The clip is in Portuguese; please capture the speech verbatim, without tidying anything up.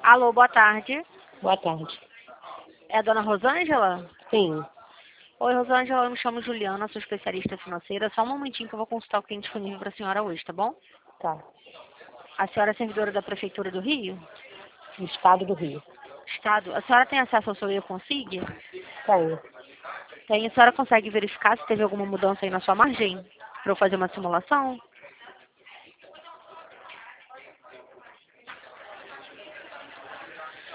Alô, boa tarde. Boa tarde. É a dona Rosângela? Sim. Oi, Rosângela, eu me chamo Juliana, sou especialista financeira. Só um momentinho que eu vou consultar o que tem disponível para a senhora hoje, tá bom? Tá. A senhora é servidora da Prefeitura do Rio? Do Estado do Rio. Estado. A senhora tem acesso ao seu e-Consig? Tenho. Tem. A senhora consegue verificar se teve alguma mudança aí na sua margem? Para eu fazer uma simulação?